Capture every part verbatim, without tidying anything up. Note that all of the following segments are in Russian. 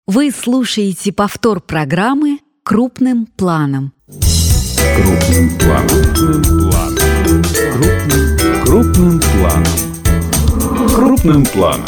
Вы слушаете повтор программы «Крупным планом». Крупным планом. Крупным, крупным планом. Крупным планом.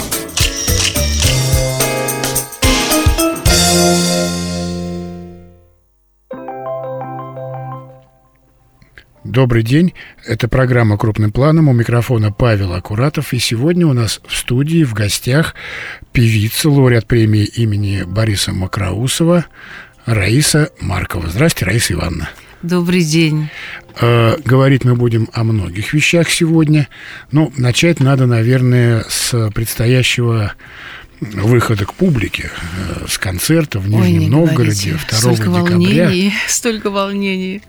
Добрый день, это программа «Крупным планом», у микрофона Павел Акуратов. И сегодня у нас в студии в гостях певица, лауреат премии имени Бориса Мокроусова Раиса Маркова. Здравствуйте, Раиса Ивановна. Добрый день. Э, говорить мы будем о многих вещах сегодня. Ну, начать надо, наверное, с предстоящего выхода к публике, э, с концерта в Нижнем Ой, Новгороде второго столько декабря. Волнений, столько волнений.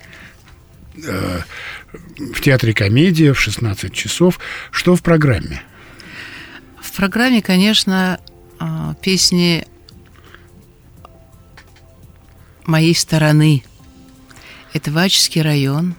В Театре Комедия в шестнадцать часов. Что в программе? В программе, конечно, песни моей стороны. Это Ваческий район.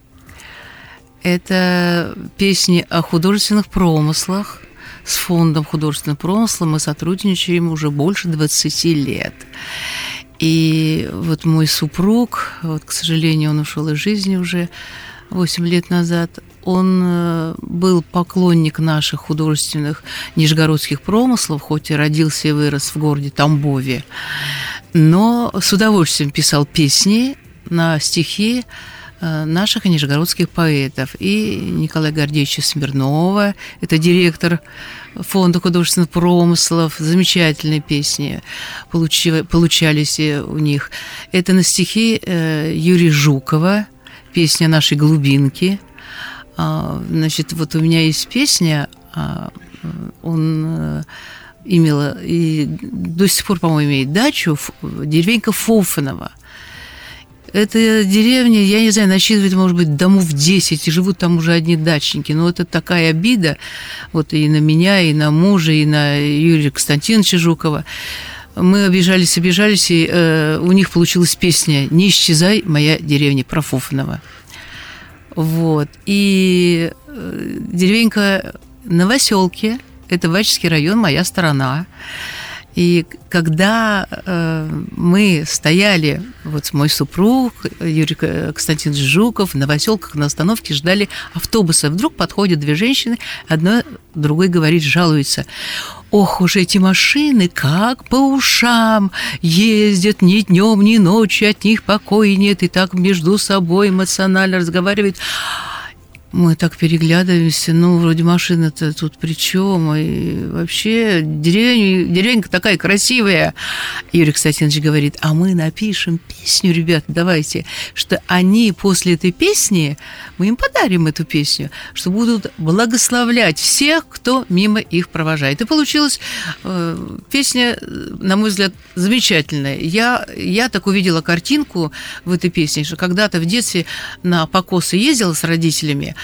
Это песни о художественных промыслах. С фондом художественных промыслов мы сотрудничаем уже больше двадцати лет. И вот мой супруг, вот, к сожалению, он ушел из жизни уже восемь лет назад, он был поклонник наших художественных нижегородских промыслов, хоть и родился и вырос в городе Тамбове, но с удовольствием писал песни на стихи наших нижегородских поэтов. И Николая Гордеевича Смирнова, это директор фонда художественных промыслов, замечательные песни получи, получались у них. Это на стихи Юрия Жукова, песня «Нашей глубинки». Значит, вот у меня есть песня, он имел, и до сих пор, по-моему, имеет дачу, деревенька Фофаново. Эта деревня, я не знаю, насчитывает, может быть, домов десять, и живут там уже одни дачники. Но это такая обида вот и на меня, и на мужа, и на Юрия Константиновича Жукова. Мы обижались, обижались, и э, у них получилась песня «Не исчезай, моя деревня» про Фофаново. Вот. И э, деревенька Новоселки, это Ваческий район, моя сторона. И когда э, мы стояли, вот мой супруг, Юрий Константинович Жуков, в Новоселках на остановке ждали автобуса. Вдруг подходят две женщины, одна другой говорит, жалуется: «Ох уж эти машины, как по ушам ездят ни днем, ни ночью, от них покоя нет, и так между собой эмоционально разговаривают». Мы так переглядываемся, ну, вроде машина-то тут при чем? И вообще деревня, деревенька такая красивая. Юрий Константинович говорит, а мы напишем песню, ребята, давайте, что они после этой песни, мы им подарим эту песню, что будут благословлять всех, кто мимо их провожает. И получилась э, песня, на мой взгляд, замечательная. Я, я так увидела картинку в этой песне, что когда-то в детстве на покосы ездила с родителями,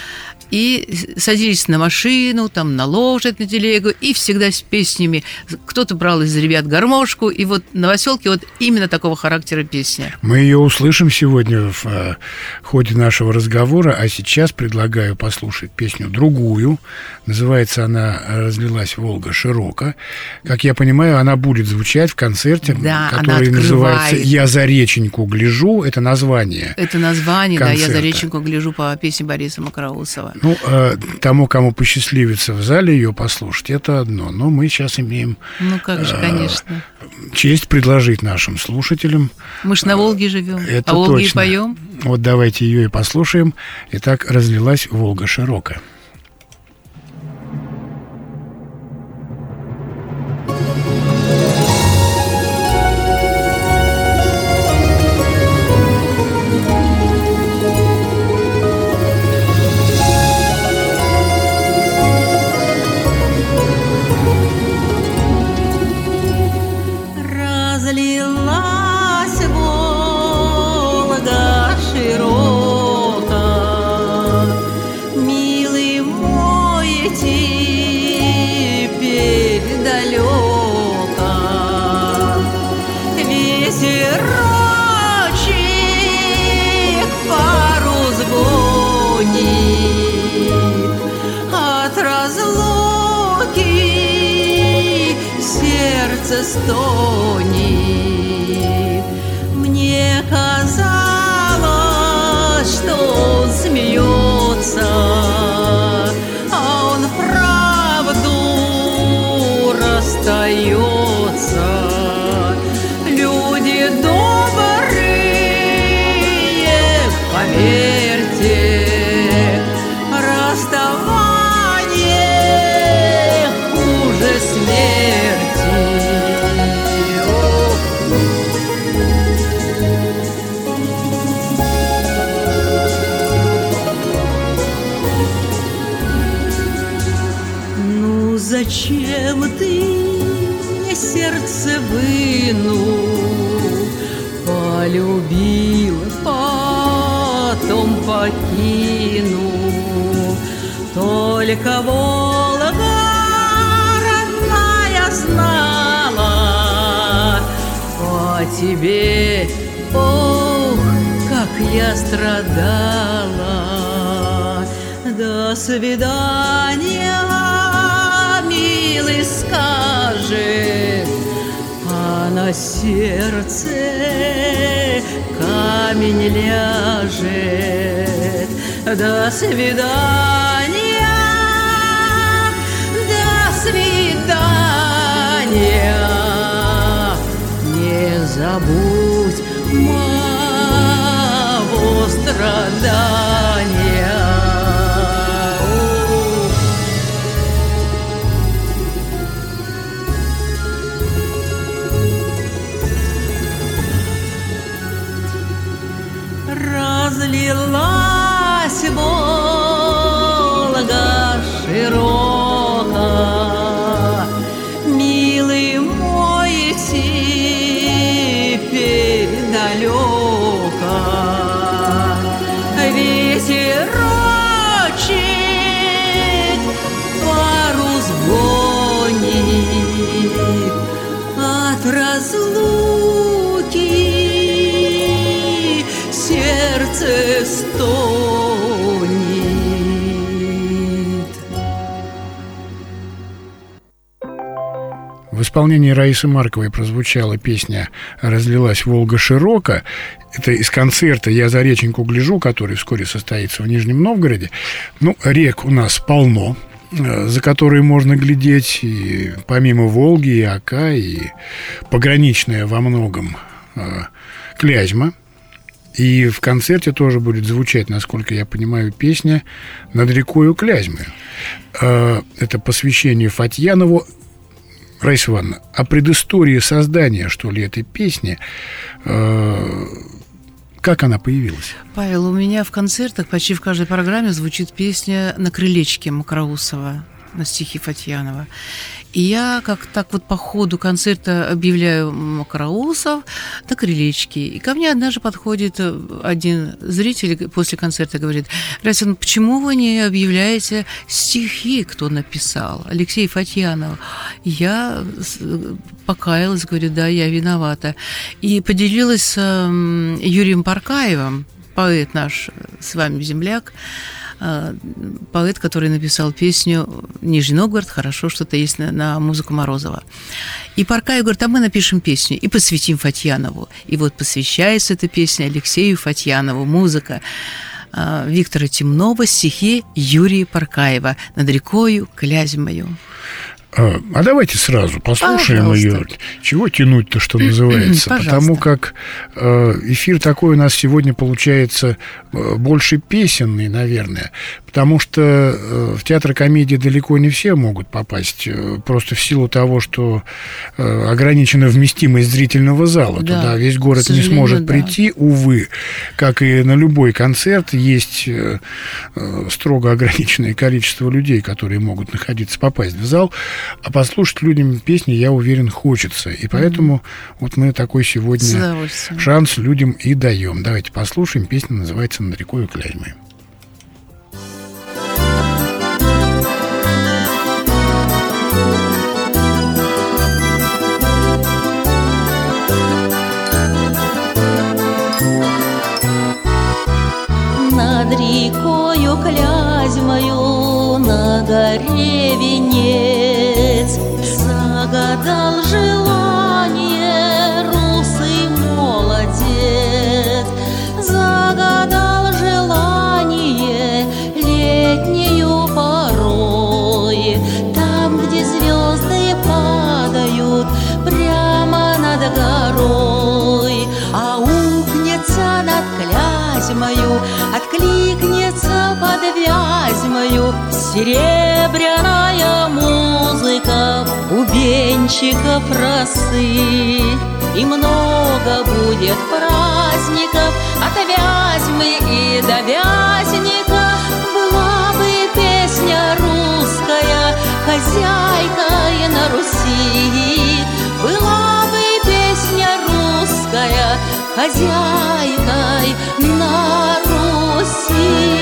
и садились на машину, там, на лошадь, на телегу, и всегда с песнями. Кто-то брал из ребят гармошку, и вот «Новоселки» вот именно такого характера песня. Мы ее услышим сегодня в э, ходе нашего разговора, а сейчас предлагаю послушать песню другую. Называется она «Разлилась Волга широко». Как я понимаю, она будет звучать в концерте, да, который называется «Я за реченьку гляжу». Это название. Это название, концерта. Да, «Я за реченьку гляжу» по песне Бориса Мокроусова. Ну, э, тому, кому посчастливится в зале ее послушать, это одно. Но мы сейчас имеем ну, как же, э, конечно. честь предложить нашим слушателям. Мы ж на Волге живем, это а Волге точно. И поем. Вот давайте ее и послушаем. Итак, «Разлилась Волга широко». сердце стонет. полюбил, потом покину. Только Волга родная знала о тебе, ох, как я страдала. До свидания, милый, скажет, а на сердце камень ляжет. До свидания, до свидания, не забудь моего страдания. Разлилась Волга широко, милый мой, теперь далеко. Ветерочек парус гонит от разлуки, сердце стонет. В исполнении Раисы Марковой прозвучала песня «Разлилась Волга широко». Это из концерта «Я за реченьку гляжу», который вскоре состоится в Нижнем Новгороде. Ну, рек у нас полно, за которые можно глядеть, и помимо Волги, и Ока, и пограничная во многом Клязьма. И в концерте тоже будет звучать, насколько я понимаю, песня «Над рекою Клязьмы». Это посвящение Фатьянову. Раиса Ивановна, о предыстории создания, что ли, этой песни, как она появилась? Павел, у меня в концертах почти в каждой программе звучит песня «На крылечке» Мокроусова на стихи Фатьянова. И я как так вот по ходу концерта объявляю Мокроусов на крылечке. И ко мне однажды подходит один зритель после концерта и говорит: Раиса, ну почему вы не объявляете стихи, кто написал? Алексей Фатьянов. Я покаялась, говорю, да, я виновата. И поделилась с Юрием Паркаевым, поэт наш, с вами земляк, поэт, который написал песню «Нижний Новгород, хорошо, что-то есть на, на музыку Морозова». И Паркаев говорит: а мы напишем песню и посвятим Фатьянову. И вот посвящается эта песня Алексею Фатьянову, музыка Виктора Темнова, стихи Юрия Паркаева «Над рекою Клязьмою». А, а давайте сразу послушаем Пожалуйста. Ее. Чего тянуть-то, что называется? Пожалуйста. Потому как э, эфир такой у нас сегодня получается э, больше песенный, наверное. Потому что э, в театр комедии далеко не все могут попасть. Э, просто в силу того, что э, ограничена вместимость зрительного зала. Да, туда весь город не сможет да. прийти, увы. Как и на любой концерт, есть э, э, строго ограниченное количество людей, которые могут находиться, попасть в зал. А послушать людям песни, я уверен, хочется. И поэтому mm-hmm. вот мы такой сегодня шанс людям и даем. Давайте послушаем. Песня называется «Над рекою Клязьмой». Над рекою Клязьмою на горе венец загадал желание русый молодец, загадал желание летнею порой, там, где звезды падают прямо над горой, аукнется над Клязьмою, откликнется под Вязьмою серебряная музыка бубенчиков росы. И много будет праздников от Вязьмы и до Вязника. Была бы песня русская, хозяйкой на Руси. Была бы песня русская, хозяйкой на Руси.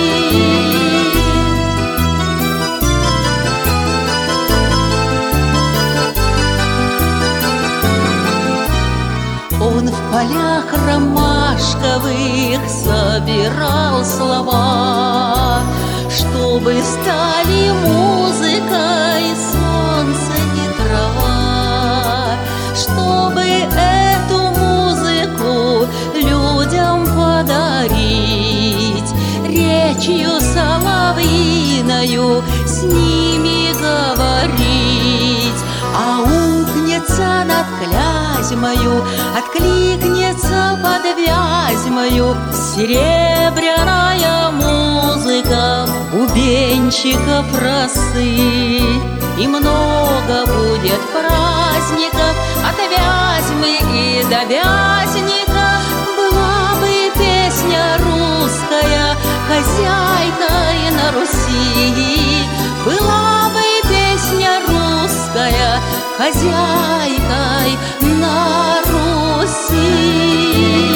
Он в полях ромашковых собирал слова, чтобы стали музыкой солнце и трава, чтобы эту музыку людям подарить, речью соловьиною с ними говорить. Аукнется над Клязьмою, откликнется под Вязьмою серебряная музыка бубенчиков росы. И много будет праздников от Вязьмы и до Вязника. Была бы песня русская хозяйкой на Руси, была бы песня русская хозяйкой на Руси.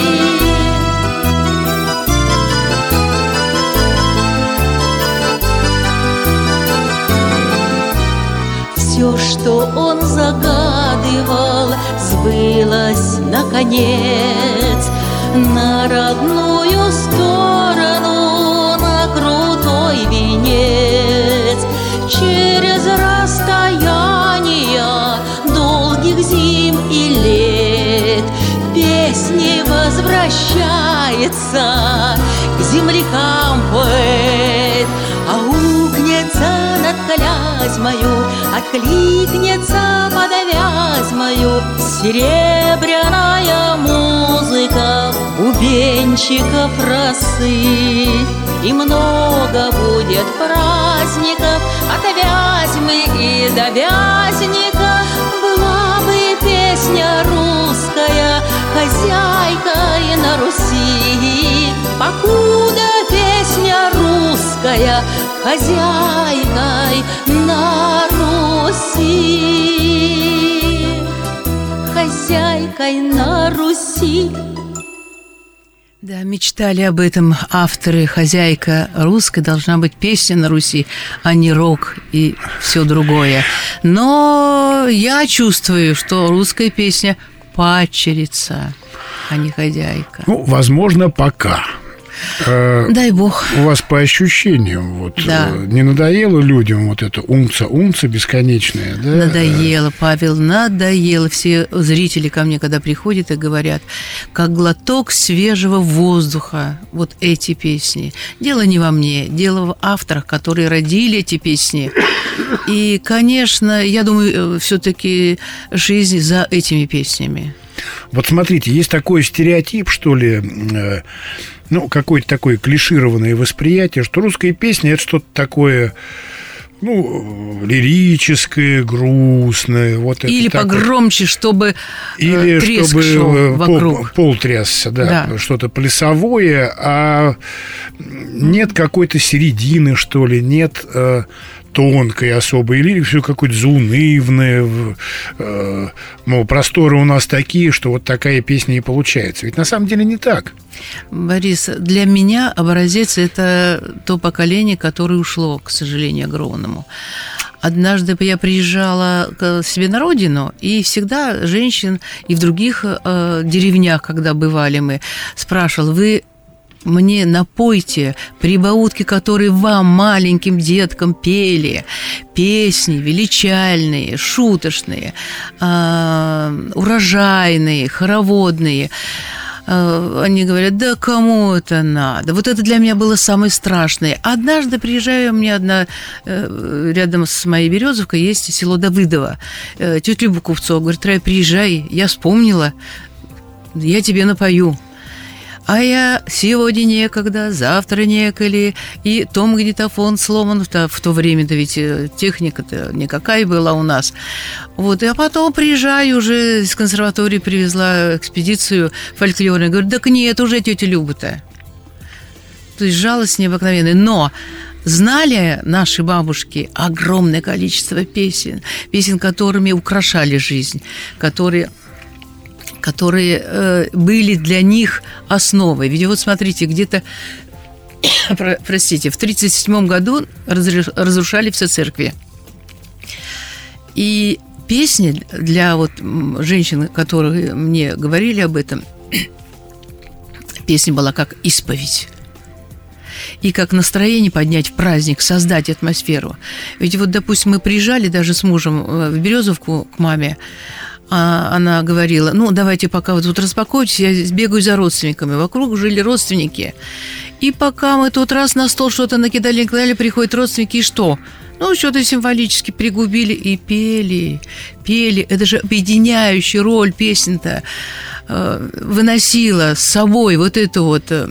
Все, что он загадывал, сбылось наконец. На родную сторону, на крутой венец. Через расстояния долгих зим и лет песни возвращается к землякам поэт. Аукнется над Клязьмою, откликнется под Вязьмою серебряная музыка бубенчиков росы. И много будет праздников от Вязьмы и до Вязника. Была бы песня русская хозяйкой на Руси, покуда песня русская хозяйкой на Руси, хозяйкой на Руси. Да, мечтали об этом авторы. Хозяйка русская должна быть песня на Руси, а не рок и все другое. Но я чувствую, что русская песня падчерица, а не хозяйка. Ну, возможно, пока. Дай бог. У вас по ощущениям, вот, да. Не надоело людям вот это умца-умца бесконечное, да? Надоело, Павел, надоело. Все зрители ко мне, когда приходят и говорят, как глоток свежего воздуха, вот эти песни. Дело не во мне, дело в авторах, которые родили эти песни. И, конечно, я думаю, все-таки жизнь за этими песнями. Вот смотрите, есть такой стереотип, что ли, ну, какое-то такое клишированное восприятие, что русская песня – это что-то такое, ну, лирическое, грустное. Вот Или это погромче, чтобы Или треск чтобы шел вокруг. Пол, пол трясся, да, да. Что-то плясовое, а нет какой-то середины, что ли, нет э, тонкой особой лирики, все какое-то заунывное, э, мол, просторы у нас такие, что вот такая песня и получается. Ведь на самом деле не так. Борис, для меня образец – это то поколение, которое ушло, к сожалению, огромному. Однажды я приезжала к себе на родину, и всегда женщин и в других э, деревнях, когда бывали мы, спрашивал: вы мне напойте прибаутки, которые вам, маленьким деткам, пели, песни величальные, шуточные, э, урожайные, хороводные. Они говорят: да кому это надо? Вот это для меня было самое страшное. Однажды приезжаю, у меня одна, рядом с моей Березовкой есть село Давыдово. Тетя Люба Купцова говорит: Рай, приезжай, я вспомнила, я тебе напою. А я сегодня некогда, завтра неколи, и то магнитофон сломан, в то время-то ведь техника-то никакая была у нас. Вот, а потом приезжаю, уже из консерватории привезла экспедицию фольклорную, говорю: так нет, уже тетя Люба-то. То есть жалость необыкновенная. Но знали наши бабушки огромное количество песен, песен, которыми украшали жизнь, которые которые э, были для них основой. Ведь вот смотрите, где-то, простите, в тридцать седьмом году разрушали все церкви. И песни для вот женщин, которые мне говорили об этом, песня была как исповедь. И как настроение поднять в праздник, создать атмосферу. Ведь вот, допустим, мы приезжали даже с мужем в Березовку к маме, а она говорила, ну, давайте пока вы тут распакуетесь, я сбегаю за родственниками. Вокруг жили родственники. И пока мы тут раз на стол что-то накидали, накидали, приходят родственники, и что? Ну, что-то символически пригубили и пели, пели. Это же объединяющая роль песен-то э, выносила с собой вот это вот э,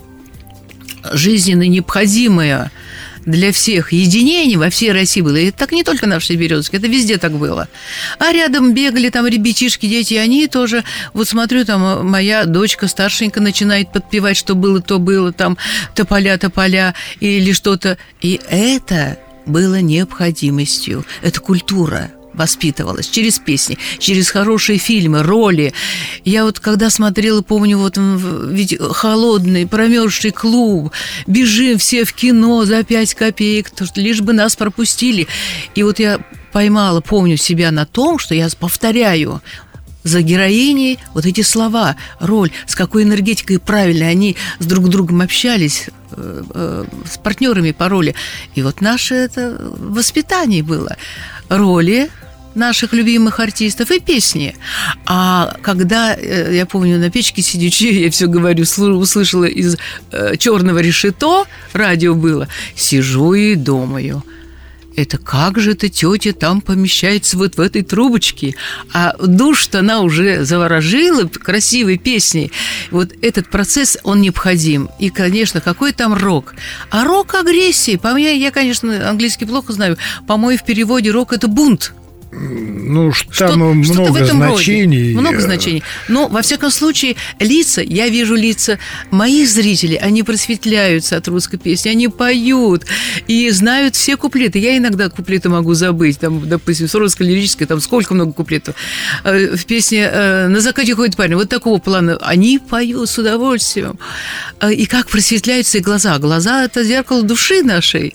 жизненно необходимое для всех единение во всей России было. И это так не только в нашей Березовке, это везде так было. А рядом бегали там ребятишки, дети, и они тоже, вот смотрю, там моя дочка старшенькая начинает подпевать, что было, то было, там тополя, тополя или что-то. И это было необходимостью. Это культура воспитывалась через песни, через хорошие фильмы, роли. Я вот когда смотрела, помню, вот ведь холодный, промерзший клуб, бежим все в кино за пять копеек, лишь бы нас пропустили. И вот я поймала, помню себя на том, что я повторяю за героиней вот эти слова, роль, с какой энергетикой правильно они с друг другом общались, э, э, с партнерами по роли. И вот наше это воспитание было. Роли наших любимых артистов и песни. А когда, я помню, на печке сидячи, я все говорю, услышала из э, черного решето, радио было, сижу и думаю, это как же эта тетя там помещается вот в этой трубочке? А душ-то она уже заворожила красивой песней. Вот этот процесс, он необходим. И, конечно, какой там рок? А рок агрессии. По мне, я, конечно, английский плохо знаю. По-моему, в переводе рок – это бунт. Ну, Что, там много значений. Роде. Много значений. Но, во всяком случае, лица, я вижу лица моих зрителей, они просветляются от русской песни, они поют и знают все куплеты. Я иногда куплеты могу забыть. Там, допустим, с русской лирической, там сколько много куплетов. В песне «На закате ходит парень». Вот такого плана. Они поют с удовольствием. И как просветляются их глаза. Глаза – это зеркало души нашей.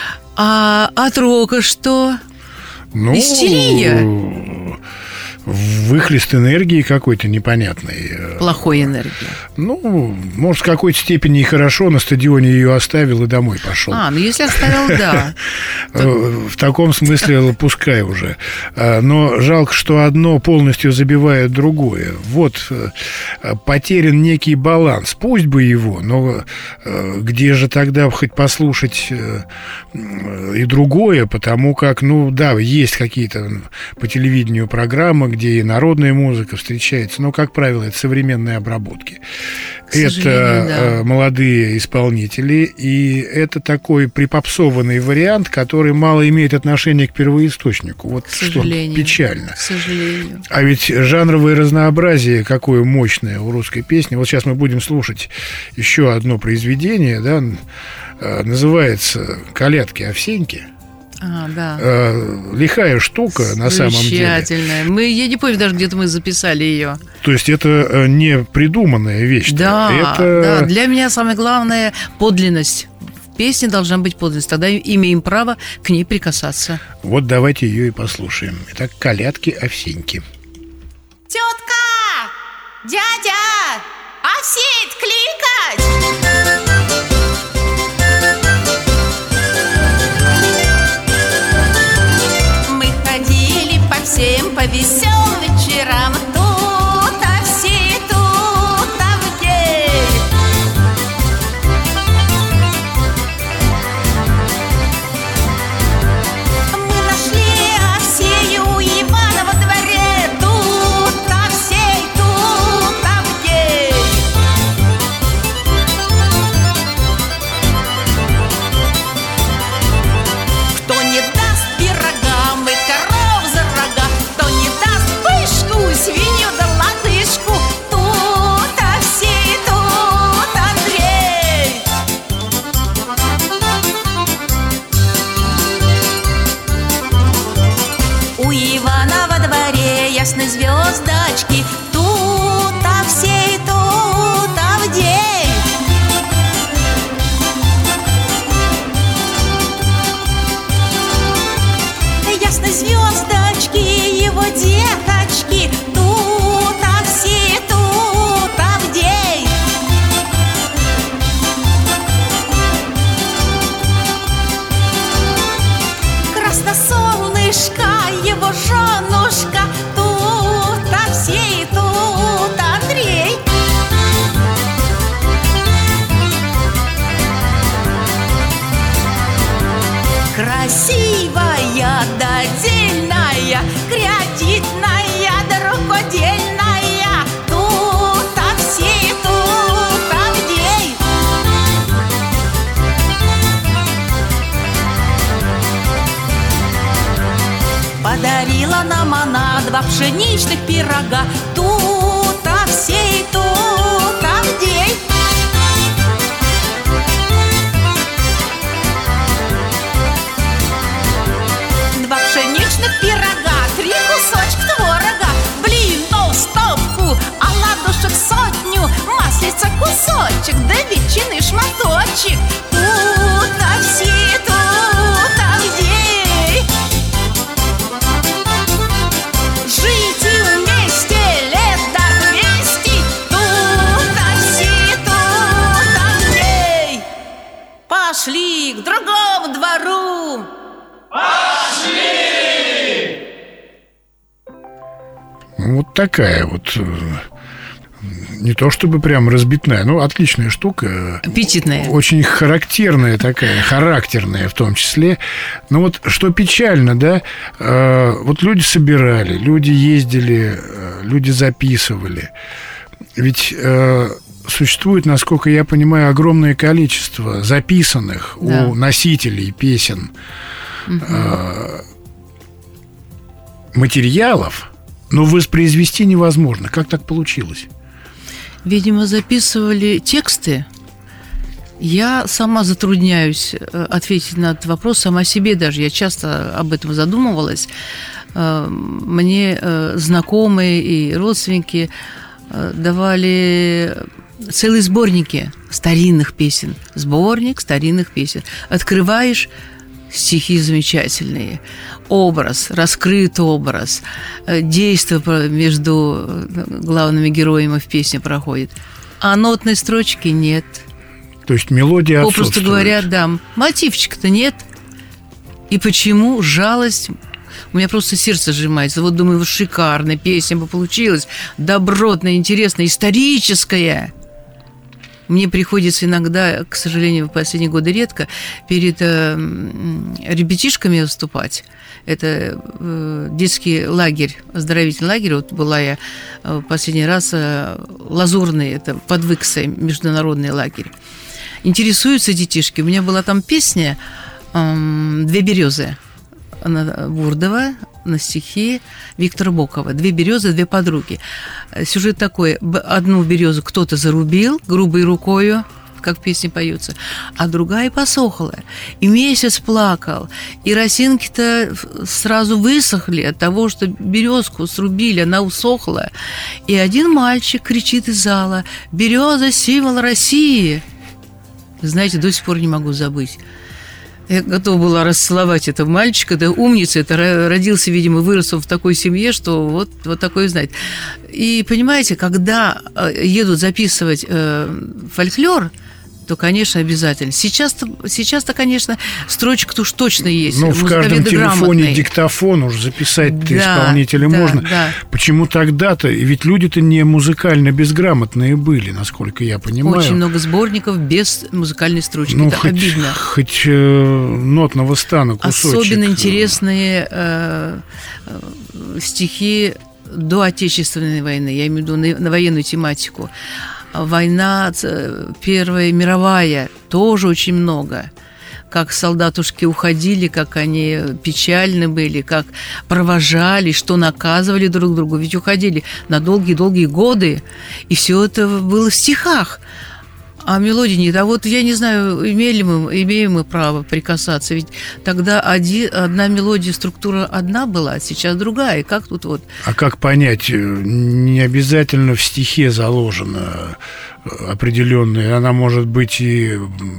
А от рока что? Ну, истерия. Выхлест энергии какой-то непонятной. Плохой энергии. Ну, может, в какой-то степени и хорошо, на стадионе ее оставил и домой пошел. А, ну если оставил, да. В таком смысле пускай уже. Но жалко, что одно полностью забивает другое. Вот потерян некий баланс. Пусть бы его, но где же тогда хоть послушать и другое, потому как, ну да, есть какие-то по телевидению программы, где и народная музыка встречается, но, как правило, это современные обработки. Это да. молодые исполнители, и это такой припопсованный вариант, который мало имеет отношения к первоисточнику. Вот что печально. К сожалению. А ведь жанровое разнообразие какое мощное у русской песни. Вот сейчас мы будем слушать еще одно произведение, да, называется «Колядки Овсеньки». А, да. э, лихая штука на самом деле. Замечательная. Мы, я не помню даже, где-то мы записали ее. То есть это не придуманная вещь. Да, это... да, для меня самое главное – подлинность. В песне должна быть подлинность. Тогда имеем право к ней прикасаться. Вот давайте ее и послушаем. Итак, «Колядки Овсеньки». Тетка! Дядя! Овсеть кликать! Всем по веселым вечерам тут овсей, тут овгей. Мы нашли овсею у Ивана во дворе. Тут овсей, тут овгей. пшеничных пирога. Тут-то всей, тут-то день. Два пшеничных пирога, три кусочка творога, блинов стопку, оладушек сотню, маслица кусочек, да ветчины шматочек. Тут-то все, тут-то где. Жить вместе лет до двести. Тут-то все, тут-то где. Пошли к другому двору. Вот такая вот, э, не то чтобы прям разбитная, но отличная штука. Аппетитная. Очень характерная такая, характерная в том числе. Но вот что печально, да, э, вот люди собирали, люди ездили, э, люди записывали. Ведь э, существует, насколько я понимаю, огромное количество записанных Да. у носителей песен э, материалов, но воспроизвести невозможно. Как так получилось? Видимо, записывали тексты. Я сама затрудняюсь э, ответить на этот вопрос, сама себе даже. Я часто об этом задумывалась. Э, Мне э, знакомые и родственники э, давали целые сборники старинных песен. Сборник старинных песен. Открываешь, стихи замечательные, образ, раскрыт образ, э, действие между главными героями в песне проходит. А нотной строчки нет. То есть мелодия Попросту отсутствует. говоря, да, мотивчика-то нет. И почему жалость? У меня просто сердце сжимается. Вот думаю, вот шикарная песня бы получилась, добротная, интересная, историческая. Мне приходится иногда, к сожалению, в последние годы редко, перед э, ребятишками выступать. Это э, детский лагерь, оздоровительный лагерь. Вот была я э, последний раз э, Лазурный, это под Выксой, международный лагерь. Интересуются детишки. У меня была там песня э, «Две березы». Она Бурдова на стихи Виктора Бокова. «Две березы, две подруги». Сюжет такой: одну березу кто-то зарубил грубой рукою, как в песне поется, а другая посохла. И месяц плакал. И росинки-то сразу высохли от того, что березку срубили, она усохла. И один мальчик кричит из зала: «Береза – символ России!» Знаете, до сих пор не могу забыть. Я готова была расцеловать этого мальчика, да, умница, это родился, видимо, вырос он в такой семье, что вот, вот такое знает. И понимаете, когда едут записывать э, фольклор, то, конечно, обязательно. Сейчас-то, сейчас-то, конечно, строчка-то уж точно есть. Ну, в каждом телефоне диктофон уж записать-то да, исполнителя да, можно. Да. Почему тогда-то? Ведь люди-то не музыкально безграмотные были, насколько я понимаю. Очень много сборников без музыкальной строчки. Ну, это хоть, обидно. Хоть э, нотного стана кусочек. Особенно интересные э, э, стихи до Отечественной войны. Я имею в виду на, на военную тематику. Война Первая мировая, тоже очень много. Как солдатушки уходили, как они печальны были, как провожали, что наказывали друг другу. Ведь уходили на долгие-долгие годы, и все это было в стихах. А мелодии нет. А вот я не знаю, имели мы, имеем мы право прикасаться. Ведь тогда один, одна мелодия, структура одна была, а сейчас другая. И как тут вот... А как понять? Не обязательно в стихе заложена определенная. Она может быть и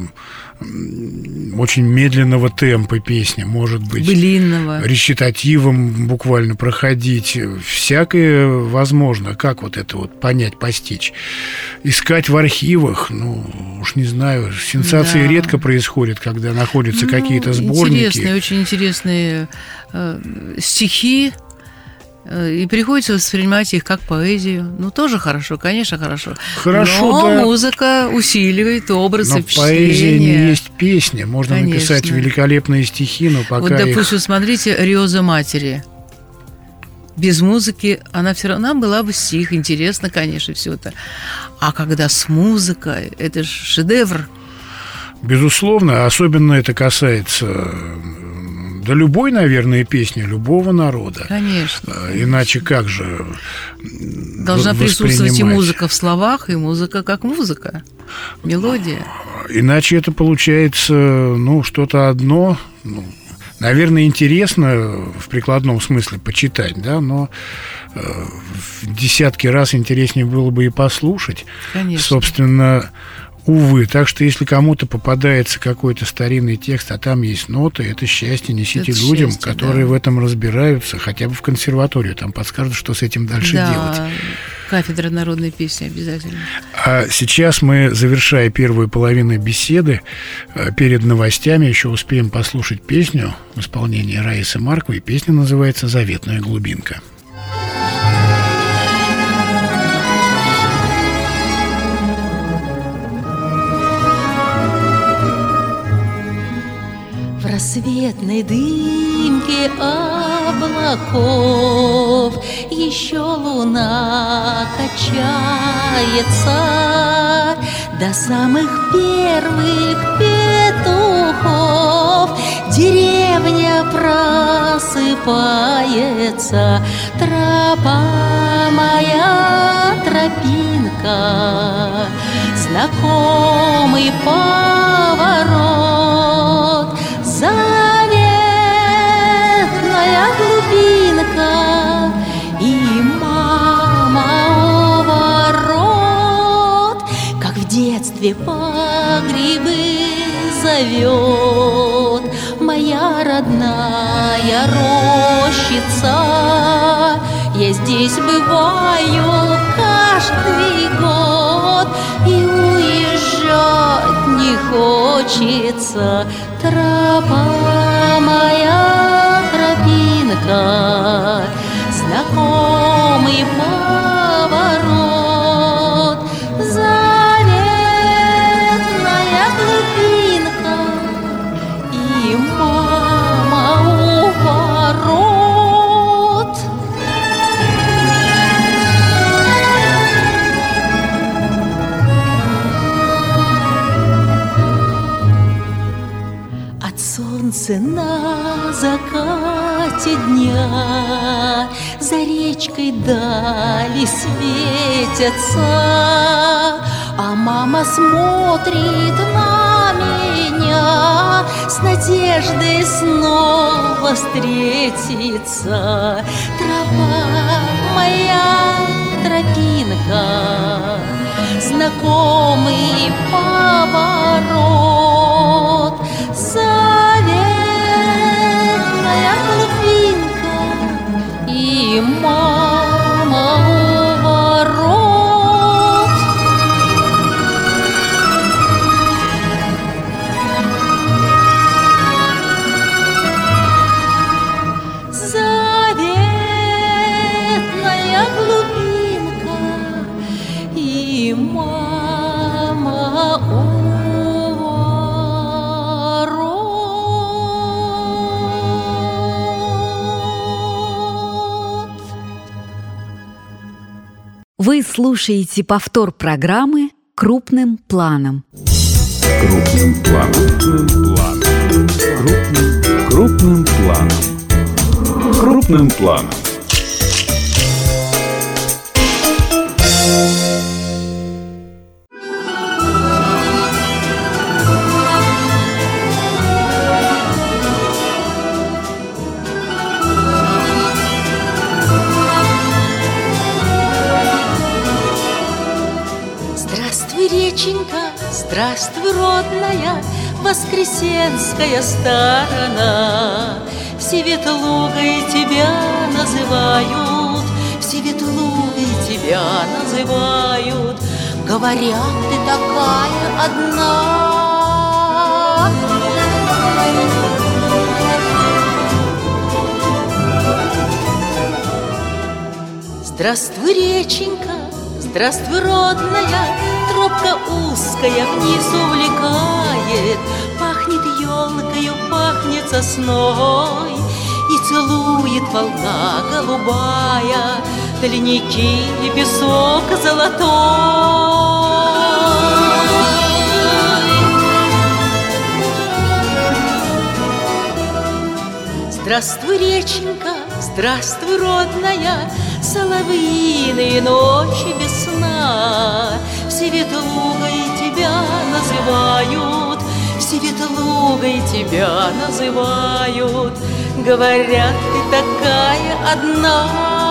очень медленного темпа песни, может быть былинного, речитативом буквально проходить. Всякое возможно. Как вот это вот понять, постичь? Искать в архивах, ну, уж не знаю, сенсации да. редко происходят, когда находятся ну, какие-то сборники. Интересные, очень интересные э, стихи, э, и приходится воспринимать их как поэзию. Ну, тоже хорошо, конечно, хорошо. Хорошо, но да. музыка усиливает образы, но впечатления. Поэзия не есть песня. Можно конечно. написать великолепные стихи, но пока Вот, допустим, их... смотрите «Риоза матери». Без музыки она все равно была бы стих, интересно, конечно, все это. А когда с музыкой, это же шедевр. Безусловно, особенно это касается Да любой, наверное, песня любого народа. Конечно. Иначе как же должна присутствовать и музыка в словах, и музыка как музыка, мелодия. Иначе это получается, ну, что-то одно, ну, наверное, интересно в прикладном смысле почитать, да, но э, в десятки раз интереснее было бы и послушать. Конечно. Собственно, увы. Так что, если кому-то попадается какой-то старинный текст, а там есть ноты, это счастье несите это людям, счастье, которые да. в этом разбираются, хотя бы в консерваторию, там подскажут, что с этим дальше да, делать. Кафедра народной песни обязательно. А сейчас мы, завершая первую половину беседы, перед новостями еще успеем послушать песню в исполнении Раисы Марковой. Песня называется «Заветная глубинка». В рассветной дымке облаков еще луна качается, до самых первых петухов деревня просыпается. Тропа моя, тропинка, знакомый поворот, заветная глубинка, и мама у ворот, как в детстве по грибы зовет. Моя родная рощица, я здесь бываю каждый год, и уезжать не хочется. Тропа моя, тропинка, знакомый поворот, заветная глубинка, и мама у ворот. От солнца на закате дня за речкой дали светятся, а мама смотрит на меня с надеждой снова встретиться. Тропа моя, тропинка, знакомый поворот, заветная глубинка, и мама у ворот. Заветная глубинка, и мама у ворот. Вы слушаете повтор программы «Крупным планом». Крупным планом. Крупным, крупным планом. Крупным планом. Здравствуй, реченька, здравствуй, родная, Воскресенская сторона. Все ветлугой тебя называют, все ветлугой тебя называют, говорят, ты такая одна. Здравствуй, реченька, здравствуй, родная, тропка узкая вниз увлекает, пахнет елкою, пахнет сосной, и целует волна голубая дальники и песок золотой. Здравствуй, реченька, здравствуй, родная, соловьиные ночи без сна. Все ветлугой тебя называют, все ветлугой тебя называют. Говорят, ты такая одна.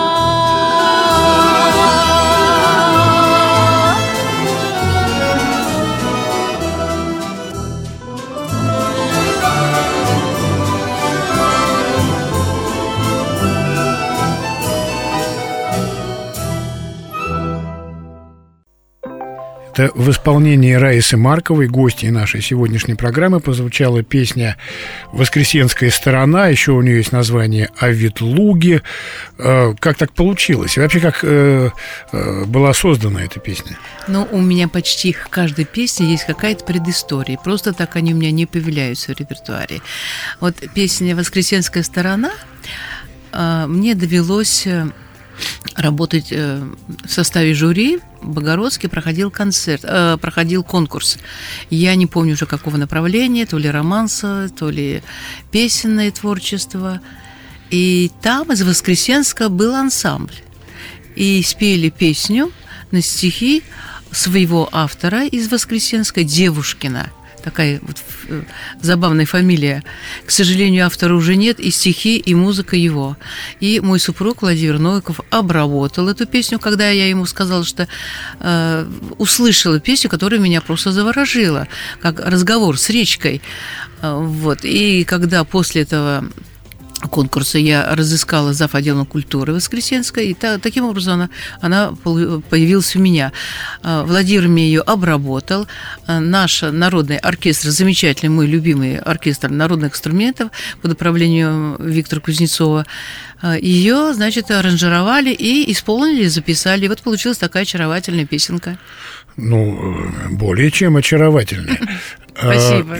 Это в исполнении Раисы Марковой, гостьей нашей сегодняшней программы, прозвучала песня «Воскресенская сторона». Еще у нее есть название «О Ветлуге». Как так получилось? И вообще, как была создана эта песня? Ну, у меня почти к каждой песне есть какая-то предыстория. Просто так они у меня не появляются в репертуаре. Вот песня «Воскресенская сторона» мне довелось работать в составе жюри. В Богородске проходил концерт, э, проходил конкурс. Я не помню уже какого направления, то ли романса, то ли песенное творчество. И там из Воскресенска был ансамбль. И спели песню на стихи своего автора из Воскресенска, Девушкина. Такая вот забавная фамилия. К сожалению, автора уже нет, и стихи, и музыка его. И мой супруг Владимир Новиков обработал эту песню, когда я ему сказала, что э, услышала песню, которая меня просто заворожила, как разговор с речкой. Вот. И когда после этого конкурса я разыскала зав. Отделом культуры Воскресенской, и та, таким образом она, она появилась у меня. Владимир мне ее обработал. Наш народный оркестр, замечательный, мой любимый оркестр народных инструментов под управлением Виктора Кузнецова, ее, значит, аранжировали и исполнили, записали. И вот получилась такая очаровательная песенка. Ну, более чем очаровательная. Спасибо.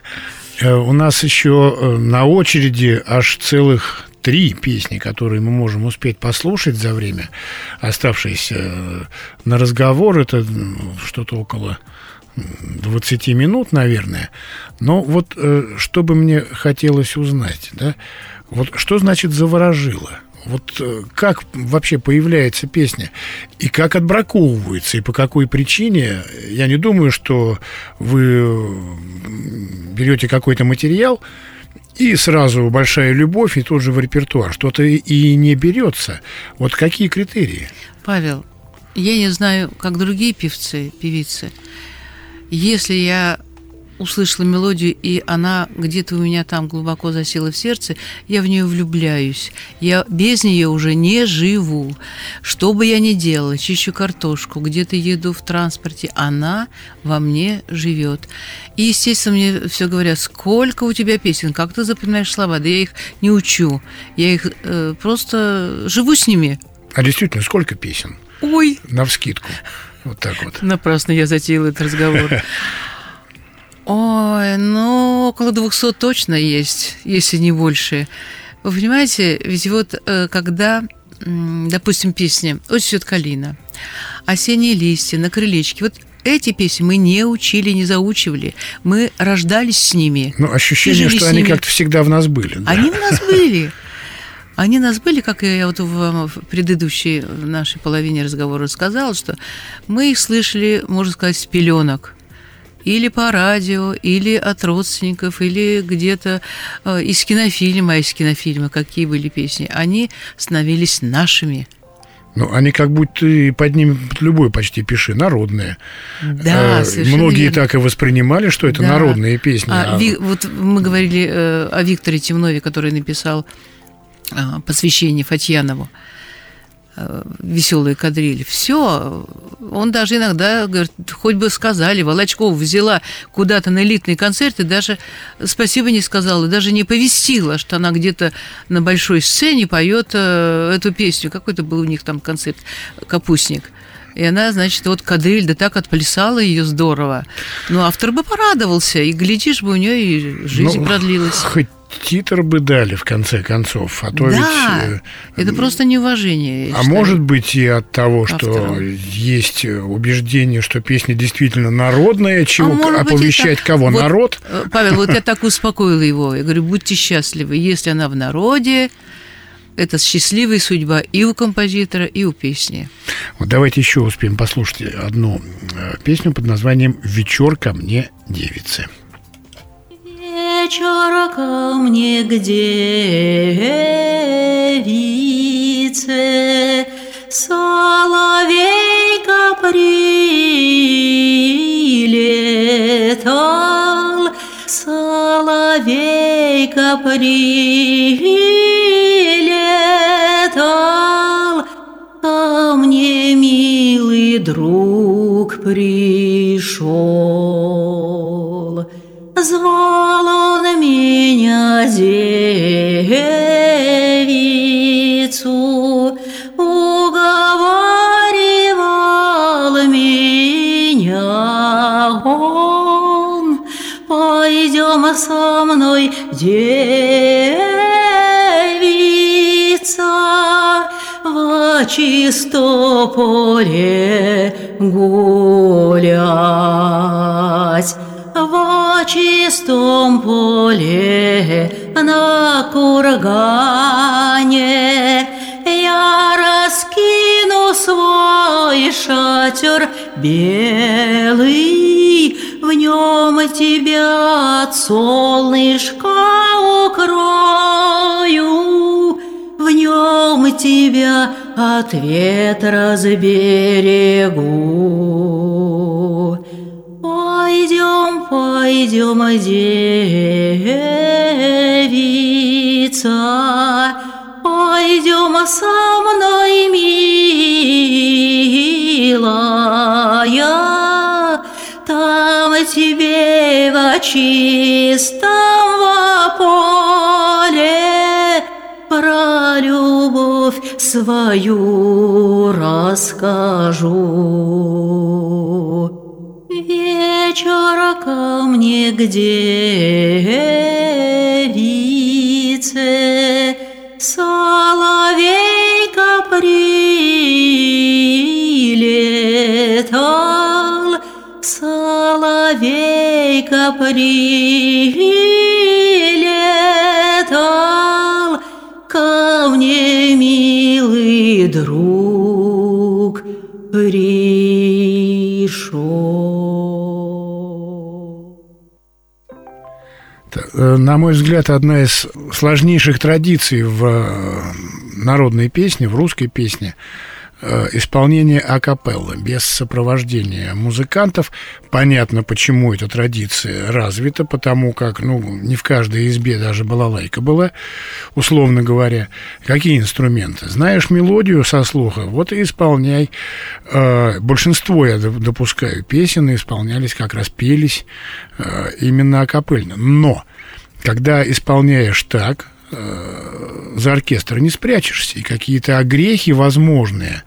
У нас еще на очереди аж целых три песни, которые мы можем успеть послушать за время, оставшееся на разговор. Это что-то около двадцать минут, наверное. Но вот что бы мне хотелось узнать, да? Вот что значит «заворожило»? Вот как вообще появляется песня и как отбраковывается, и по какой причине? Я не думаю, что вы берете какой-то материал и сразу большая любовь и тот же в репертуар. Что-то и не берется. Вот какие критерии? Павел, я не знаю, как другие певцы, певицы. Если я услышала мелодию, и она где-то у меня там глубоко засела в сердце, я в нее влюбляюсь. Я без нее уже не живу. Что бы я ни делала, чищу картошку, где-то еду в транспорте, она во мне живет. И, естественно, мне все говорят: сколько у тебя песен, как ты запоминаешь слова? Да я их не учу, я их э, просто живу с ними. А действительно, сколько песен? Ой! Навскидку. Вот так вот. Напрасно я затеяла этот разговор. Ой, ну, около двухсот точно есть, если не больше. Вы понимаете, ведь вот когда, допустим, песня «Ой, цветет калина», «Осенние листья», «На крылечке», вот эти песни мы не учили, не заучивали. Мы рождались с ними. Ну, ощущение, что они как-то всегда в нас были. Да? Они в нас были. Они у нас были, как я вот в предыдущей в нашей половине разговора сказала, что мы их слышали, можно сказать, с пеленок. Или по радио, или от родственников, или где-то э, из кинофильма, из кинофильма, какие были песни. Они становились нашими. Ну, они как будто и поднимут любой почти пиши, народные. Да, э, совершенно Многие верно. так и воспринимали, что это да. народные песни. А, а... Ви, вот мы говорили э, о Викторе Темнове, который написал э, посвящение Фатьянову. «Веселая кадриль». Все, он даже иногда говорит, хоть бы сказали, Волочкова взяла куда-то на элитный концерт и даже спасибо не сказала, даже не повестила, что она где-то на большой сцене поет э, эту песню. Какой-то был у них там концерт «Капустник». И она, значит, вот кадриль, да так отплясала ее здорово. Ну, автор бы порадовался, и, глядишь бы, у нее и жизнь ну, продлилась. Хоть титр бы дали в конце концов, а то Да, ведь... это просто неуважение. я А считаю. может быть и от того, что авторам. есть убеждение, что песня действительно народная, чего А может быть, оповещать это- кого? вот, Народ? э, Павел, вот я так успокоила его. Я говорю, будьте счастливы. Если она в народе, это счастливая судьба и у композитора, и у песни. Вот давайте еще успеем послушать одну э, песню под названием «Вечер ко мне, девицы». Вечер ко мне к девице, соловейка прилетал, соловейка прилетал, ко мне милый друг пришел. Звал он меня девицу, уговаривал меня он. Пойдем со мной, девица, во чисто поле гулять. Во чистом поле на кургане я раскину свой шатер белый, в нем тебя от солнышка укрою, в нем тебя от ветра сберегу. Пойдем, пойдем, девица, пойдем со мной, милая, там тебе во чистом поле про любовь свою расскажу. Вечер ко мне к девице, соловейка прилетал, соловейка прилетал, ко мне милый друг пришел. На мой взгляд, одна из сложнейших традиций в народной песне, в русской песне, исполнение акапеллы, без сопровождения музыкантов. Понятно, почему эта традиция развита, потому как, ну, не в каждой избе даже балалайка была, условно говоря. Какие инструменты? Знаешь мелодию со слуха, вот и исполняй. Большинство, я допускаю, песен исполнялись, как раз пелись именно акапельно. Но когда исполняешь так, за оркестр не спрячешься, и какие-то огрехи возможные.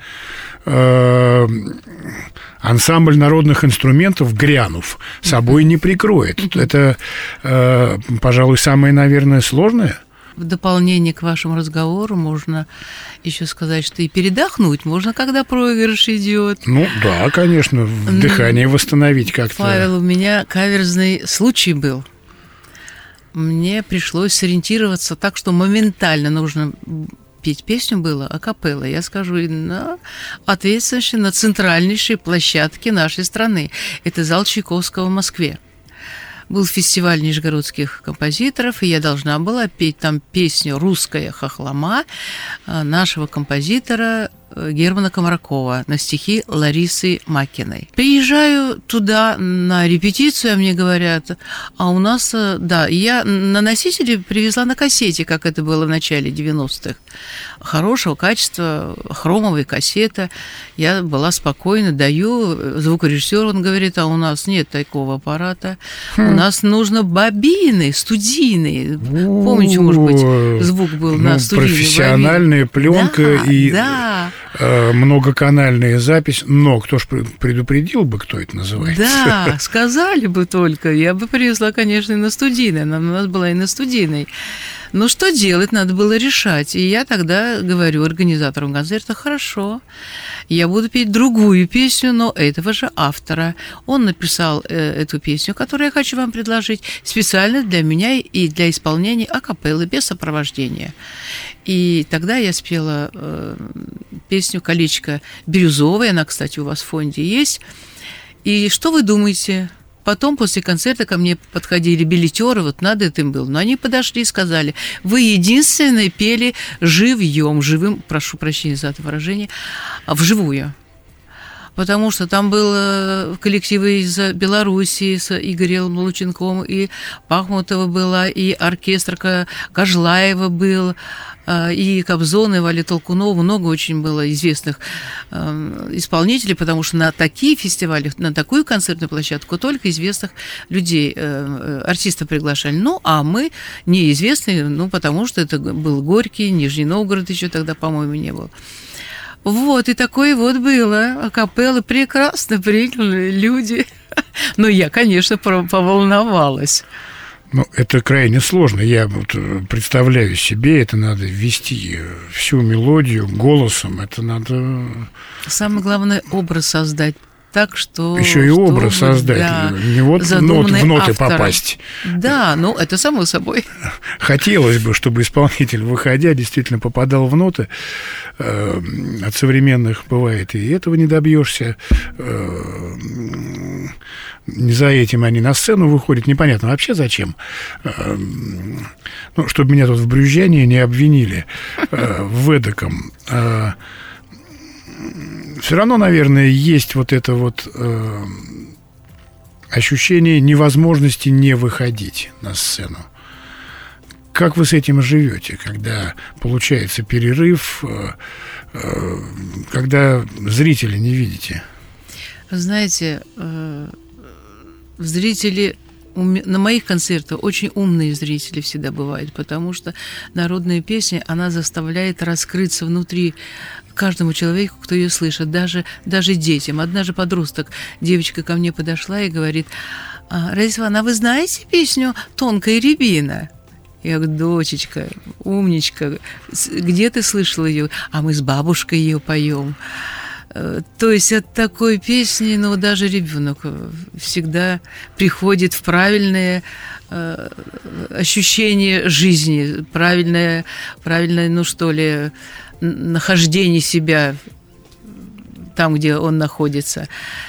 Ансамбль народных инструментов, грянув, собой не прикроет. Это, пожалуй, самое, наверное, сложное. В дополнение к вашему разговору можно еще сказать, что и передохнуть можно, когда проигрыш идет. Ну да, конечно, дыхание восстановить как-то. Павел, у меня каверзный случай был. Мне пришлось сориентироваться так, что моментально нужно петь песню было акапелла. Я скажу, на ответственности на центральнейшей площадке нашей страны. Это зал Чайковского в Москве. Был фестиваль нижегородских композиторов, и я должна была петь там песню «Русская хохлома» нашего композитора Германа Комаркова на стихи Ларисы Макиной. Приезжаю туда на репетицию, а мне говорят, а у нас, да, я на носителе привезла на кассете, как это было в начале девяностых. Хорошего качества, хромовая кассета. Я была спокойна, даю. Звукорежиссер, он говорит, а у нас нет такого аппарата. Хм. У нас нужно бобины студийные. Помните, может быть, звук был ну, на студийной профессиональная бобине. пленка Да, и да. э, многоканальная запись, но кто ж предупредил бы, кто это называется? Да, сказали бы только. Я бы привезла, конечно, и на студийной. Она у нас была и на студийной. Но что делать, надо было решать. И я тогда говорю организаторам концерта: хорошо, я буду петь другую песню, но этого же автора. Он написал э, эту песню, которую я хочу вам предложить, специально для меня и для исполнения а-капеллы, без сопровождения. И тогда я спела э, песню «Колечко бирюзовое». Она, кстати, у вас в фонде есть. И что вы думаете? Потом, после концерта, ко мне подходили билетеры, вот надо это им было. Но они подошли и сказали: вы единственные пели живьем, живым, прошу прощения за это выражение, вживую. Потому что там был коллективы из Белоруссии с Игорем Лученковым, и Пахмутова была, и оркестр Кожлаева был, и Кобзон, и Валя Толкунова. Много очень было известных исполнителей, потому что на такие фестивали, на такую концертную площадку только известных людей, артистов приглашали. Ну, а мы неизвестные, ну, потому что это был Горький, Нижний Новгород еще тогда, по-моему, не был. Вот, и такое вот было. А-капеллы прекрасно приняли люди. Но я, конечно, поволновалась. Ну, это крайне сложно. Я вот представляю себе, это надо ввести всю мелодию голосом. Это надо... Самое главное, образ создать так, что... Еще и образ чтобы, создать, да, не вот нот, в ноты автора. попасть. Да, ну, это само собой. Хотелось бы, чтобы исполнитель, выходя, действительно попадал в ноты. От современных бывает и этого не добьешься. Не за этим они на сцену выходят. Непонятно вообще зачем. Ну, чтобы меня тут в брюзжании не обвинили в эдаком. Все равно, наверное, есть вот это вот э, ощущение невозможности не выходить на сцену. Как вы с этим живете, когда получается перерыв, э, э, когда зрителя не видите? Знаете, э, зрители... На моих концертах очень умные зрители всегда бывают, потому что народная песня, она заставляет раскрыться внутри каждому человеку, кто ее слышит, даже, даже детям. Однажды подросток, девочка ко мне подошла и говорит: Раиса Ивановна, а вы знаете песню «Тонкая рябина»? Я говорю: дочечка, умничка, где ты слышала ее? А мы с бабушкой ее поем. То есть от такой песни, ну, даже ребенок всегда приходит в правильное э, ощущение жизни, правильное, правильное, ну, что ли, нахождение себя там, где он находится.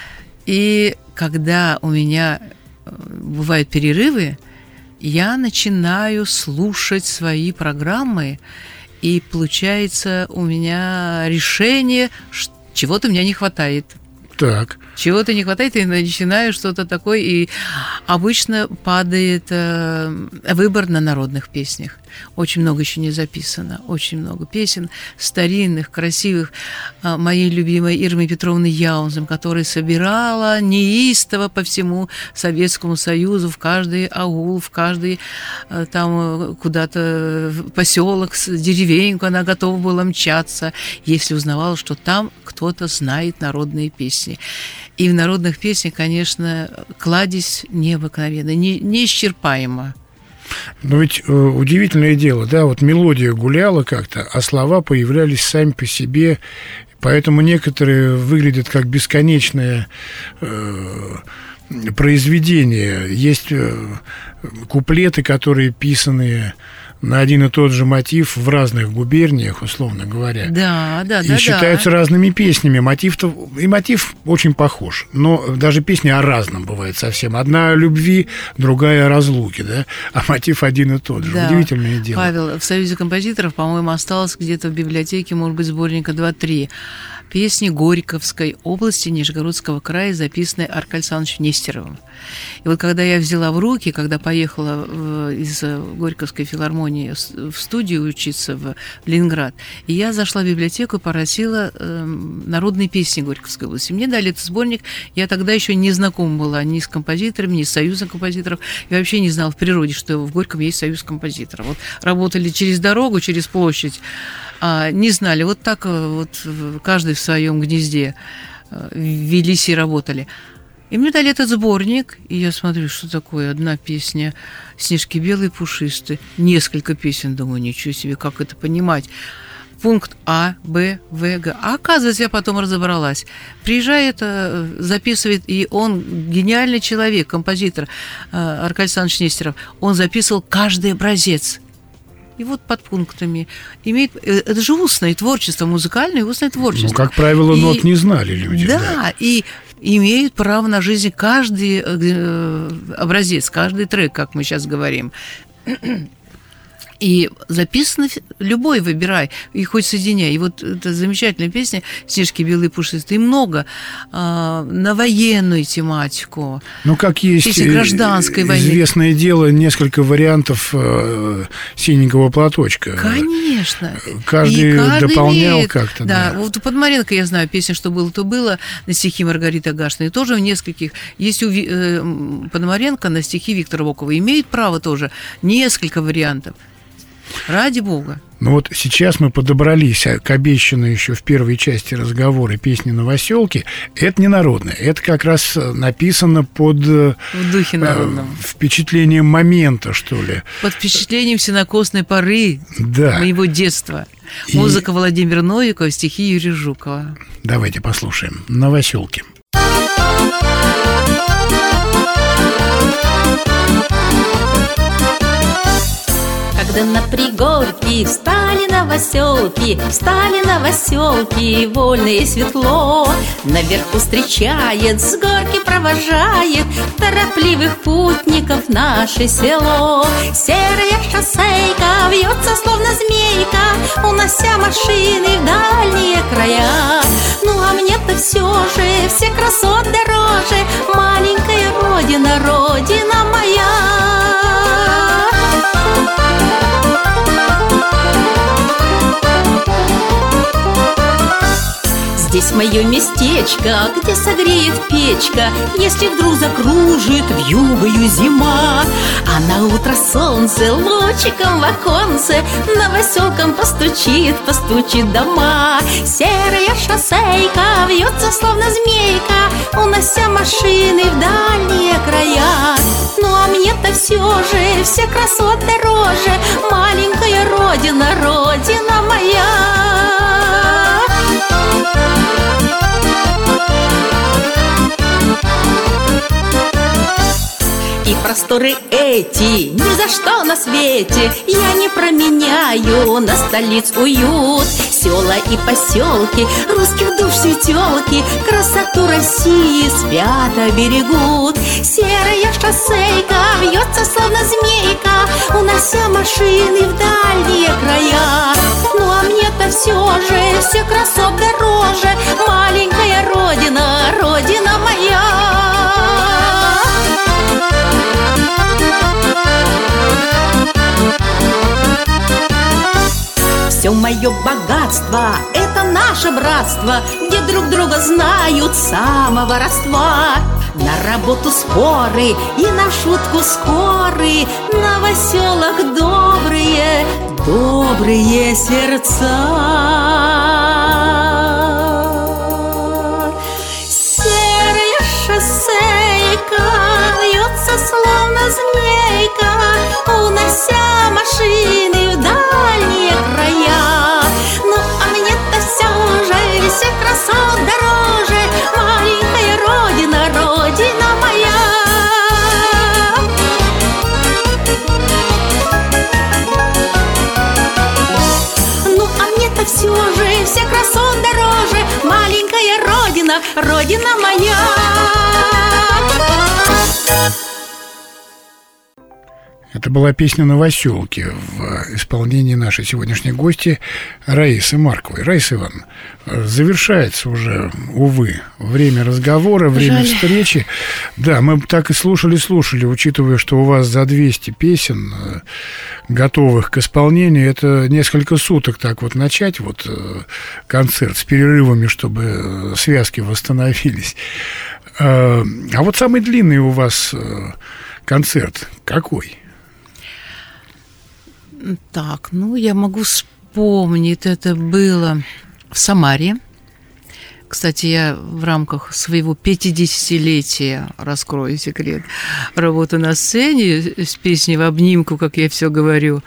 И когда у меня бывают перерывы, я начинаю слушать свои программы, и получается у меня решение, что чего-то мне не хватает. Так. Чего-то не хватает, и начинаю что-то такое, и обычно падает э, выбор на народных песнях. Очень много еще не записано, очень много песен старинных, красивых. Э, моей любимой Ирмы Петровны Яунзем, которая собирала неистово по всему Советскому Союзу, в каждый аул, в каждый э, там куда-то поселок, деревеньку она готова была мчаться, если узнавала, что там кто-то знает народные песни. И в народных песнях, конечно, кладезь необыкновенная, не, неисчерпаема. Но ведь э, удивительное дело, да, вот мелодия гуляла как-то, а слова появлялись сами по себе, поэтому некоторые выглядят как бесконечное э, произведение. Есть э, куплеты, которые писаны на один и тот же мотив в разных губерниях, условно говоря. Да, да, и да. И считаются да. разными песнями. Мотив-то, и мотив очень похож. Но даже песни о разном бывает совсем. Одна о любви, другая о разлуке, да? А мотив один и тот же. Да. Удивительное дело. Павел, в Союзе композиторов, по-моему, осталось где-то в библиотеке, может быть, сборника два-три. Песни Горьковской области Нижегородского края, записанные Аркадием Александровичем Нестеровым. И вот когда я взяла в руки, когда поехала в, из Горьковской филармонии в студию учиться в Ленинград, и я зашла в библиотеку и попросила э, народные песни Горьковской области. Мне дали этот сборник. Я тогда еще не знакома была ни с композиторами, ни с Союзом композиторов. Я вообще не знала в природе, что в Горьком есть Союз композиторов. Вот работали через дорогу, через площадь а, не знали. Вот так вот каждый в своем гнезде велись и работали. И мне дали этот сборник, и я смотрю, что такое, одна песня «Снежки белые пушистые», несколько песен, думаю, ничего себе, как это понимать. Пункт А, Б, В, Г. А оказывается, я потом разобралась. Приезжает, записывает, и он гениальный человек, композитор Аркадий Александрович Нестеров. Он записывал каждый образец. И вот под пунктами имеет... Это же устное творчество, музыкальное и устное творчество. Ну, как правило, и... нот не знали люди. Да, да, и имеют право на жизнь каждый образец, каждый трек, как мы сейчас говорим. И записано любой выбирай, и хоть соединяй. И вот эта замечательная песня «Снежки белые пушистые», и много а, на военную тематику. Ну, как есть песни гражданской войны. Известное дело, несколько вариантов э, «Синенького платочка». Конечно. Каждый, и каждый дополнял имеет, как-то. Да, да. вот у Подмаренко, я знаю, песня «Что было, то было» на стихи Маргариты Агашиной, тоже в нескольких. Есть у э, Подмаренко на стихи Виктора Волкова. Имеют право тоже несколько вариантов. Ради бога. Ну вот сейчас мы подобрались к обещанной еще в первой части разговора песни «Новоселки». Это не народная, это как раз написано под в духе народном. Э, впечатлением момента, что ли. Под впечатлением сенокосной поры да. моего детства. И... Музыка Владимира Новикова, стихи Юрия Жукова. Давайте послушаем «Новоселки». Когда на пригорке встали новоселки, встали новоселки, вольно и светло. Наверху встречает, с горки провожает торопливых путников наше село. Серая шоссейка вьется, словно змейка, унося машины в дальние края. Ну а мне-то все же, все красот дороже, маленькая родина, родина моя. Здесь мое местечко, где согреет печка, если вдруг закружит вьюгою зима. А на утро солнце лучиком в оконце новоселкам постучит, постучит дома. Серая шоссейка вьется, словно змейка, унося машины в дальние края. Ну а мне-то все же, все красот дороже, маленькая родина, родина моя. И просторы эти ни за что на свете я не променяю на столиц уют. Села и поселки, русских душ светелки, красоту России свято берегут. Серая шоссейка вьется, словно змейка, унося машины в дальние края. Ну а мне-то все же, все красот дороже, маленькая родина, родина моя. Все мое богатство — это наше братство, где друг друга знают с самого родства. На работу споры и на шутку скоры, новоселок добрые, добрые сердца. Серая шоссейка вьется, словно змейка, унося машины в дальние края. Ну а мне-то все же, все красот дороже, маленькая родина, родина моя. Ну а мне-то все же, все красот дороже, маленькая родина, родина моя. Это была песня «Новоселки» в исполнении нашей сегодняшней гости Раисы Марковой. Раиса Ивановна, завершается уже, увы, время разговора, время Жаль. встречи. Да, мы так и слушали-слушали, учитывая, что у вас за двести песен, готовых к исполнению, это несколько суток так вот начать вот концерт с перерывами, чтобы связки восстановились. А вот самый длинный у вас концерт какой? Так, ну, я могу помнит, это было в Самаре. Кстати, я в рамках своего пятидесятилетия, раскрою секрет, работаю на сцене с песней в обнимку, как я все говорю.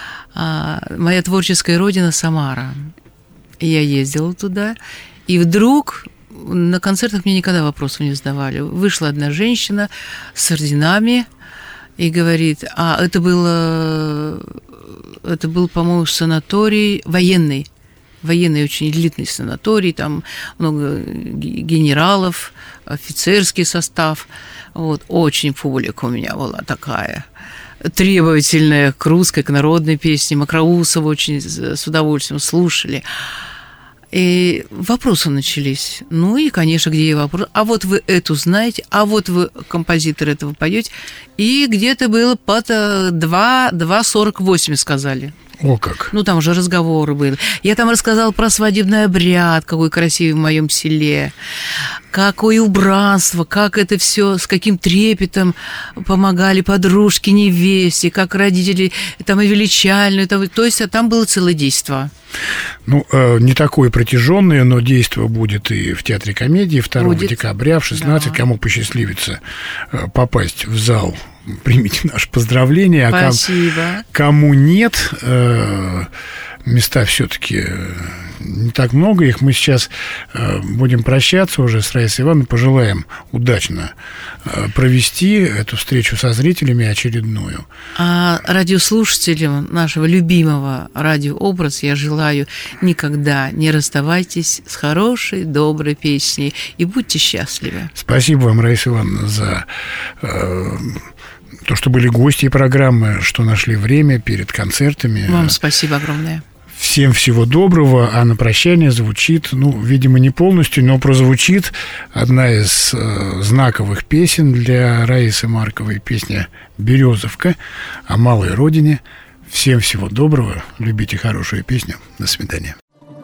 Моя творческая родина Самара. Я ездила туда, и вдруг на концертах мне никогда вопросов не задавали. Вышла одна женщина с орденами и говорит, а это было, это был, по-моему, санаторий военный. Военный, очень элитный санаторий, там много генералов, офицерский состав. Вот, очень публика у меня была такая, требовательная к русской, к народной песне. Макроусова очень с удовольствием слушали. И вопросы начались. Ну и, конечно, где и вопрос. А вот вы эту знаете, а вот вы композитор этого поете. И где-то было под два сорок восемь сказали. О как! Ну, там уже разговоры были. Я там рассказала про свадебный обряд, какой красивый в моем селе, какое убранство, как это все, с каким трепетом помогали подружки невесте, как родители там и величальные. Там, то есть, а там было целое действо. Ну, э, не такое протяженное, но действо будет и в Театре комедии второго будет. Декабря в шестнадцать. Да. Кому посчастливится э, попасть в зал, примите наше поздравление. Спасибо. А кому нет, э, места все-таки не так много их. Мы сейчас э, будем прощаться уже с Раисой Ивановной. Пожелаем удачно э, провести эту встречу со зрителями очередную. А радиослушателям нашего любимого радиообраз я желаю: никогда не расставайтесь с хорошей, доброй песней и будьте счастливы. Спасибо вам, Раиса Ивановна, за э, то, что были гости программы, что нашли время перед концертами. Вам спасибо огромное. Всем всего доброго, а на прощание звучит, ну, видимо, не полностью, но прозвучит одна из э, знаковых песен для Раисы Марковой, песня «Березовка» о малой родине. Всем всего доброго, любите хорошую песню. До свидания.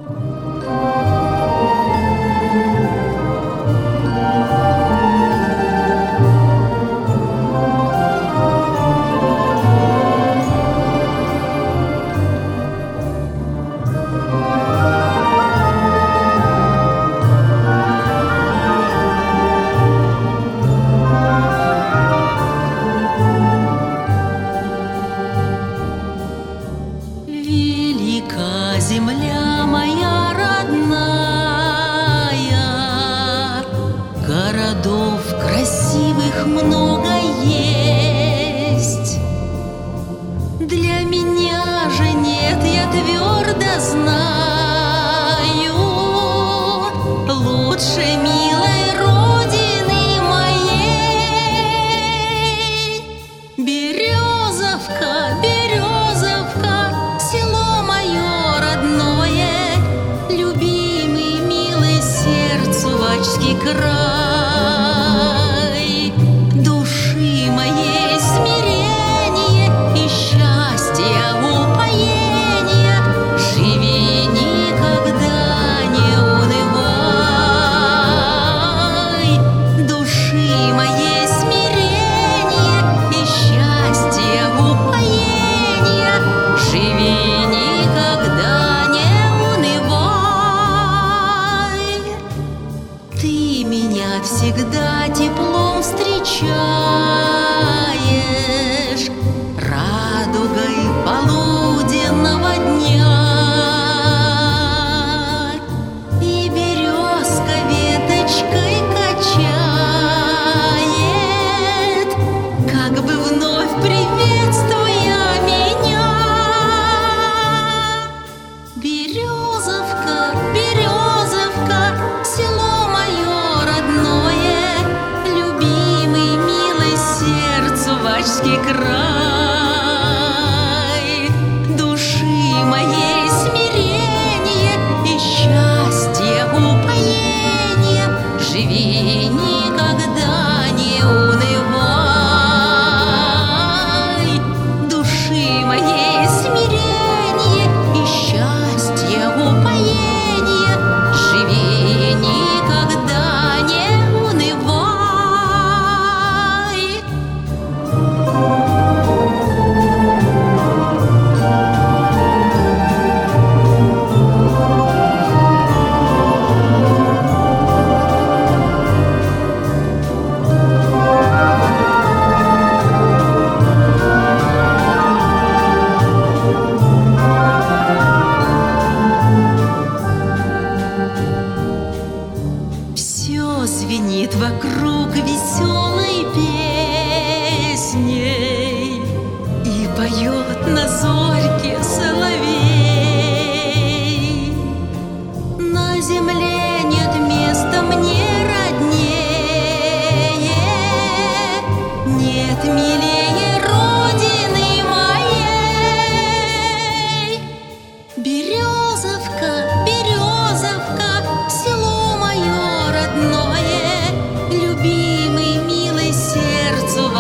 Земля моя родная, городов красивых много есть. Для меня же нет, я твердо знаю, лучше милой родины моей. Березовка, Березовка, село мое родное, любимый, милый сердцу Вачский край. Души моей смирение и счастье, упоение, живи никогда не унывай. Души моей смирение и счастье, упоение, живи никогда не унывай. Ты меня всегда теплом встречаешь, радугой полуденного дня. И березка веточкой качает, как бы вновь приветствуя меня. Березовка, Березовка, село мое родное, любимый, милый сердцу Вачский край. Души моей смирение и счастье, упоение, живи никогда не унывай. Души моей смирение и счастье, упоение, живи никогда не унывай.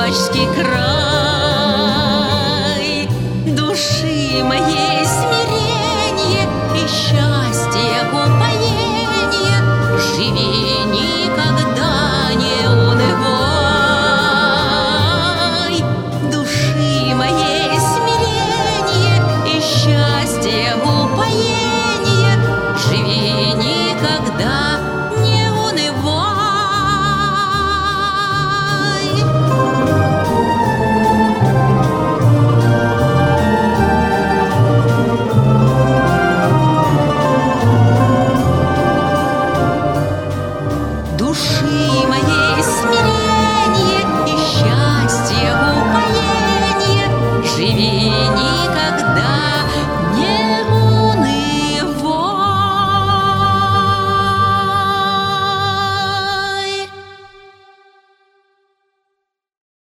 Казачский край.